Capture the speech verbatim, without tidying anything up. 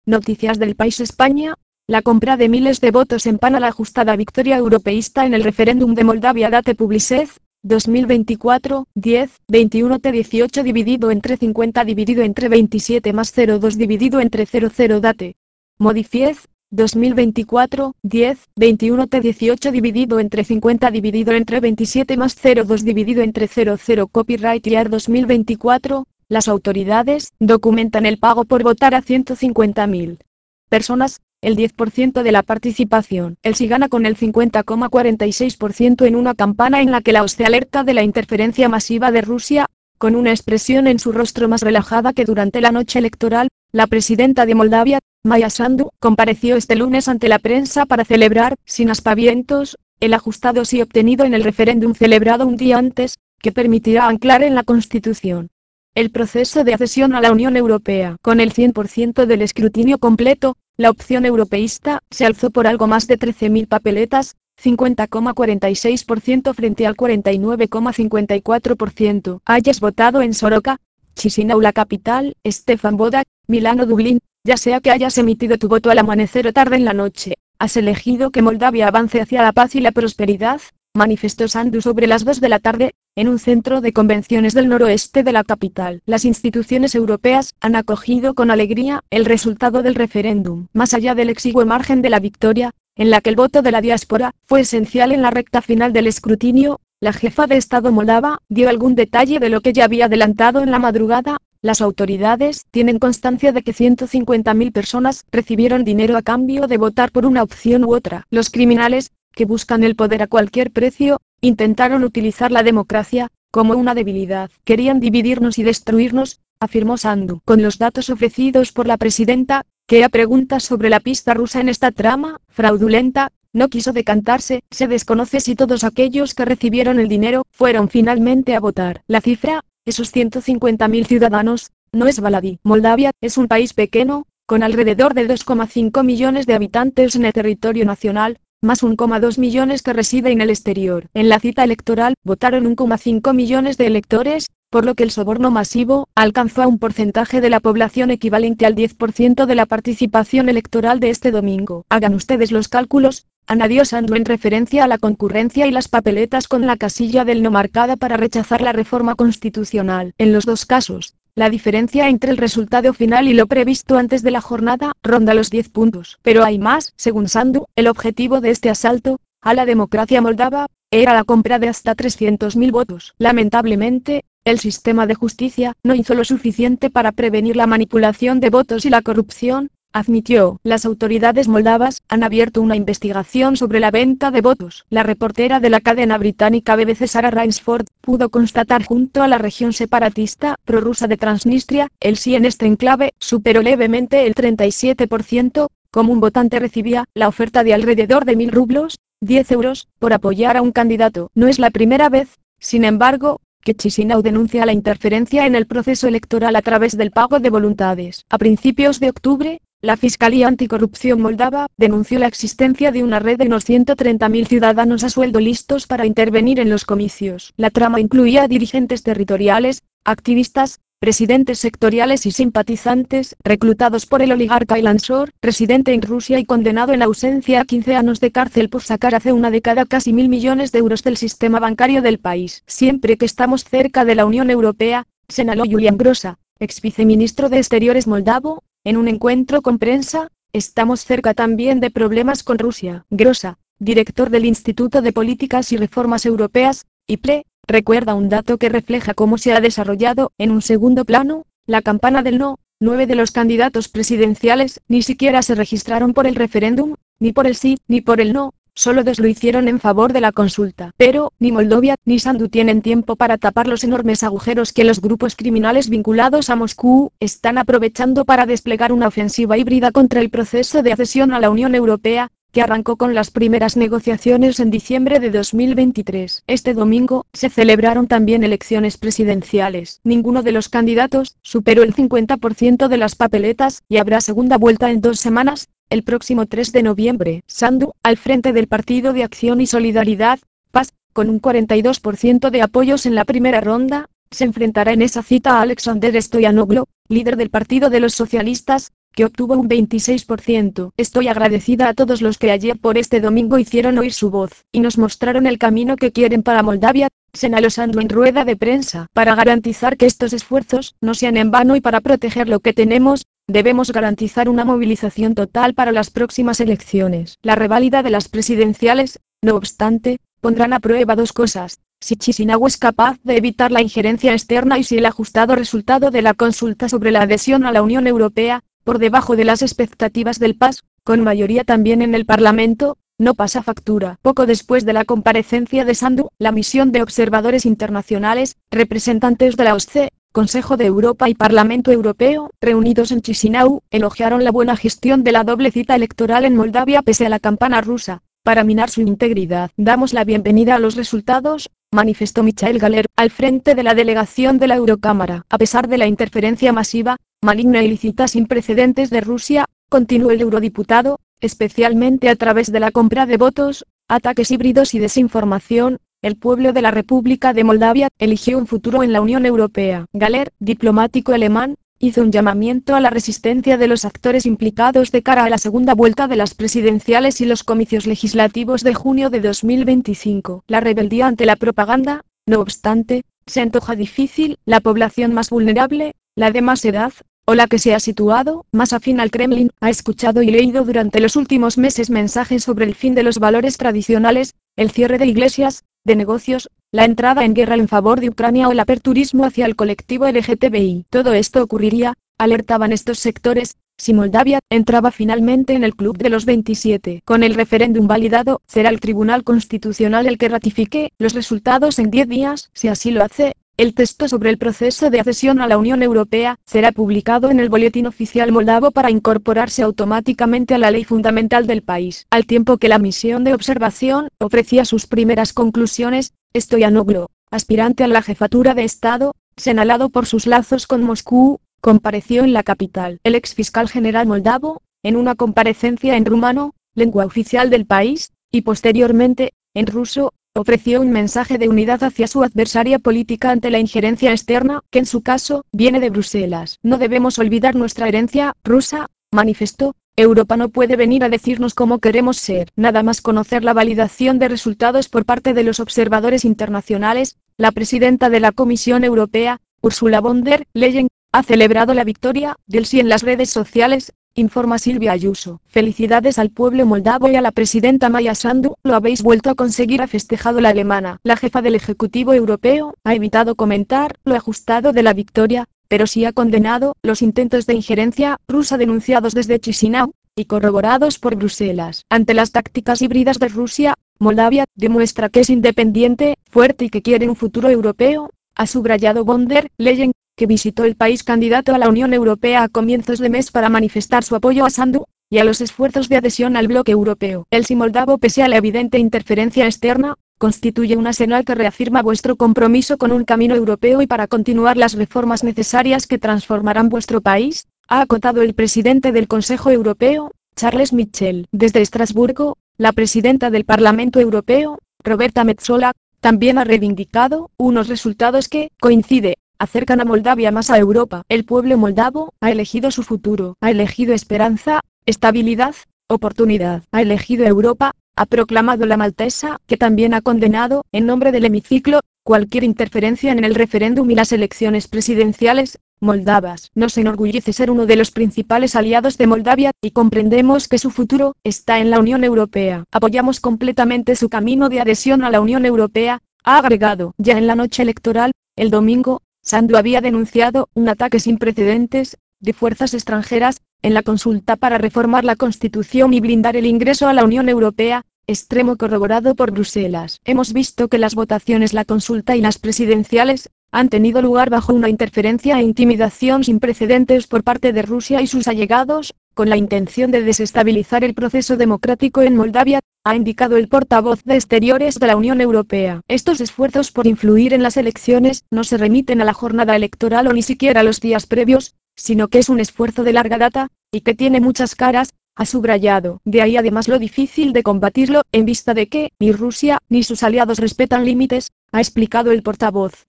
Noticias del País España. La compra de miles de votos empana la ajustada victoria europeísta en el referéndum de Moldavia. Date Publicez, dos mil veinticuatro, diez, veintiuno T dieciocho dividido entre cincuenta dividido entre veintisiete más cero coma dos dividido entre cero coma cero Date. Modifiez, dos mil veinticuatro, diez, veintiuno T dieciocho dividido entre cincuenta dividido entre veintisiete más cero coma dos dividido entre cero coma cero Copyright Year dos mil veinticuatro. Las autoridades documentan el pago por votar a ciento cincuenta mil personas, el diez por ciento de la participación. El sí gana con el cincuenta coma cuarenta y seis por ciento en una campana en la que la O S C E alerta de la interferencia masiva de Rusia, con una expresión en su rostro más relajada que durante la noche electoral. La presidenta de Moldavia, Maya Sandu, compareció este lunes ante la prensa para celebrar, sin aspavientos, el ajustado sí obtenido en el referéndum celebrado un día antes, que permitirá anclar en la Constitución el proceso de adhesión a la Unión Europea. Con el cien por ciento del escrutinio completo, la opción europeísta se alzó por algo más de trece mil papeletas, cincuenta coma cuarenta y seis por ciento frente al cuarenta y nueve coma cincuenta y cuatro por ciento. Hayas votado en Soroka, Chisinau la capital, Stefan Bodak, Milán o Dublín, ya sea que hayas emitido tu voto al amanecer o tarde en la noche, has elegido que Moldavia avance hacia la paz y la prosperidad, manifestó Sandu sobre las dos de la tarde, en un centro de convenciones del noroeste de la capital. Las instituciones europeas han acogido con alegría el resultado del referéndum. Más allá del exiguo margen de la victoria, en la que el voto de la diáspora fue esencial en la recta final del escrutinio, la jefa de Estado moldava dio algún detalle de lo que ya había adelantado en la madrugada. Las autoridades tienen constancia de que ciento cincuenta mil personas recibieron dinero a cambio de votar por una opción u otra. Los criminales, que buscan el poder a cualquier precio, intentaron utilizar la democracia como una debilidad. Querían dividirnos y destruirnos, afirmó Sandu. Con los datos ofrecidos por la presidenta, que a preguntas sobre la pista rusa en esta trama fraudulenta, no quiso decantarse, se desconoce si todos aquellos que recibieron el dinero fueron finalmente a votar. La cifra, esos ciento cincuenta mil ciudadanos, no es baladí. Moldavia es un país pequeño, con alrededor de dos coma cinco millones de habitantes en el territorio nacional, más uno coma dos millones que residen en el exterior. En la cita electoral, votaron uno coma cinco millones de electores, por lo que el soborno masivo alcanzó a un porcentaje de la población equivalente al diez por ciento de la participación electoral de este domingo. Hagan ustedes los cálculos, añadió Sandu en referencia a la concurrencia y las papeletas con la casilla del no marcada para rechazar la reforma constitucional. En los dos casos, la diferencia entre el resultado final y lo previsto antes de la jornada ronda los diez puntos. Pero hay más. Según Sandu, el objetivo de este asalto a la democracia moldava era la compra de hasta trescientos mil votos. Lamentablemente, el sistema de justicia no hizo lo suficiente para prevenir la manipulación de votos y la corrupción, admitió. Las autoridades moldavas han abierto una investigación sobre la venta de votos. La reportera de la cadena británica B B C Sarah Rainsford pudo constatar junto a la región separatista prorrusa de Transnistria, el sí en este enclave superó levemente el treinta y siete por ciento, como un votante recibía la oferta de alrededor de mil rublos, diez euros, por apoyar a un candidato. No es la primera vez, sin embargo, que Chisinau denuncia la interferencia en el proceso electoral a través del pago de voluntades. A principios de octubre, la Fiscalía Anticorrupción Moldava denunció la existencia de una red de unos ciento treinta mil ciudadanos a sueldo listos para intervenir en los comicios. La trama incluía a dirigentes territoriales, activistas, presidentes sectoriales y simpatizantes, reclutados por el oligarca Ilan Sor, residente en Rusia y condenado en ausencia a quince años de cárcel por sacar hace una década casi mil millones de euros del sistema bancario del país. Siempre que estamos cerca de la Unión Europea, señaló Julian Grosa, ex viceministro de Exteriores moldavo, en un encuentro con prensa, estamos cerca también de problemas con Rusia. Grosa, director del Instituto de Políticas y Reformas Europeas, I P L E, recuerda un dato que refleja cómo se ha desarrollado, en un segundo plano, la campana del no. Nueve de los candidatos presidenciales ni siquiera se registraron por el referéndum, ni por el sí, ni por el no. Solo dos lo hicieron en favor de la consulta. Pero, ni Moldovia, ni Sandu tienen tiempo para tapar los enormes agujeros que los grupos criminales vinculados a Moscú están aprovechando para desplegar una ofensiva híbrida contra el proceso de adhesión a la Unión Europea, que arrancó con las primeras negociaciones en diciembre de dos mil veintitrés. Este domingo, se celebraron también elecciones presidenciales. Ninguno de los candidatos superó el cincuenta por ciento de las papeletas, y habrá segunda vuelta en dos semanas, el próximo tres de noviembre. Sandu, al frente del Partido de Acción y Solidaridad, P A S, con un cuarenta y dos por ciento de apoyos en la primera ronda, se enfrentará en esa cita a Alexander Stoyanoglu, líder del Partido de los Socialistas, que obtuvo un veintiséis por ciento. Estoy agradecida a todos los que ayer por este domingo hicieron oír su voz, y nos mostraron el camino que quieren para Moldavia, señaló Sandu en rueda de prensa. Para garantizar que estos esfuerzos no sean en vano y para proteger lo que tenemos, debemos garantizar una movilización total para las próximas elecciones. La reválida de las presidenciales, no obstante, pondrán a prueba dos cosas: si Chisinau es capaz de evitar la injerencia externa y si el ajustado resultado de la consulta sobre la adhesión a la Unión Europea, por debajo de las expectativas del P A S, con mayoría también en el Parlamento, no pasa factura. Poco después de la comparecencia de Sandu, la misión de observadores internacionales, representantes de la O S C E, Consejo de Europa y Parlamento Europeo, reunidos en Chisinau, elogiaron la buena gestión de la doble cita electoral en Moldavia pese a la campaña rusa, para minar su integridad. Damos la bienvenida a los resultados, manifestó Michael Galler, al frente de la delegación de la Eurocámara. A pesar de la interferencia masiva, maligna y lícita sin precedentes de Rusia, continuó el eurodiputado, especialmente a través de la compra de votos, ataques híbridos y desinformación, el pueblo de la República de Moldavia eligió un futuro en la Unión Europea. Galler, diplomático alemán, hizo un llamamiento a la resistencia de los actores implicados de cara a la segunda vuelta de las presidenciales y los comicios legislativos de junio de dos mil veinticinco. La rebeldía ante la propaganda, no obstante, se antoja difícil. La población más vulnerable, la de más edad, o la que se ha situado más afín al Kremlin, ha escuchado y leído durante los últimos meses mensajes sobre el fin de los valores tradicionales, el cierre de iglesias, de negocios, la entrada en guerra en favor de Ucrania o el aperturismo hacia el colectivo L G T B I. Todo esto ocurriría, alertaban estos sectores, si Moldavia entraba finalmente en el club de los veintisiete. Con el referéndum validado, será el Tribunal Constitucional el que ratifique los resultados en diez días. Si así lo hace, el texto sobre el proceso de adhesión a la Unión Europea será publicado en el Boletín Oficial Moldavo para incorporarse automáticamente a la ley fundamental del país. Al tiempo que la misión de observación ofrecía sus primeras conclusiones, Stoyanoglu, aspirante a la jefatura de Estado, señalado por sus lazos con Moscú, compareció en la capital. El ex fiscal general moldavo, en una comparecencia en rumano, lengua oficial del país, y posteriormente, en ruso, ofreció un mensaje de unidad hacia su adversaria política ante la injerencia externa, que en su caso, viene de Bruselas. No debemos olvidar nuestra herencia rusa, manifestó. Europa no puede venir a decirnos cómo queremos ser. Nada más conocer la validación de resultados por parte de los observadores internacionales, la presidenta de la Comisión Europea, Ursula von der Leyen, ha celebrado la victoria del sí en las redes sociales, informa Silvia Ayuso. Felicidades al pueblo moldavo y a la presidenta Maya Sandu, lo habéis vuelto a conseguir, ha festejado la alemana. La jefa del Ejecutivo Europeo ha evitado comentar lo ajustado de la victoria, pero sí ha condenado los intentos de injerencia rusa denunciados desde Chisinau y corroborados por Bruselas. Ante las tácticas híbridas de Rusia, Moldavia demuestra que es independiente, fuerte y que quiere un futuro europeo, ha subrayado von der Leyen, que visitó el país candidato a la Unión Europea a comienzos de mes para manifestar su apoyo a Sandu y a los esfuerzos de adhesión al bloque europeo. El sí moldavo, pese a la evidente interferencia externa, constituye una señal que reafirma vuestro compromiso con un camino europeo y para continuar las reformas necesarias que transformarán vuestro país, ha acotado el presidente del Consejo Europeo, Charles Michel. Desde Estrasburgo, la presidenta del Parlamento Europeo, Roberta Metsola, también ha reivindicado unos resultados que, coincide, acercan a Moldavia más a Europa. El pueblo moldavo ha elegido su futuro, ha elegido esperanza, estabilidad, oportunidad, ha elegido Europa, ha proclamado la maltesa, que también ha condenado, en nombre del hemiciclo, cualquier interferencia en el referéndum y las elecciones presidenciales moldavas. Nos enorgullece ser uno de los principales aliados de Moldavia, y comprendemos que su futuro está en la Unión Europea. Apoyamos completamente su camino de adhesión a la Unión Europea, ha agregado. Ya en la noche electoral, el domingo, Sandu había denunciado un ataque sin precedentes, de fuerzas extranjeras, en la consulta para reformar la Constitución y blindar el ingreso a la Unión Europea, extremo corroborado por Bruselas. Hemos visto que las votaciones, la consulta y las presidenciales, han tenido lugar bajo una interferencia e intimidación sin precedentes por parte de Rusia y sus allegados, con la intención de desestabilizar el proceso democrático en Moldavia, ha indicado el portavoz de Exteriores de la Unión Europea. Estos esfuerzos por influir en las elecciones no se remiten a la jornada electoral o ni siquiera a los días previos, sino que es un esfuerzo de larga data, y que tiene muchas caras, ha subrayado. De ahí además lo difícil de combatirlo, en vista de que ni Rusia ni sus aliados respetan límites, ha explicado el portavoz.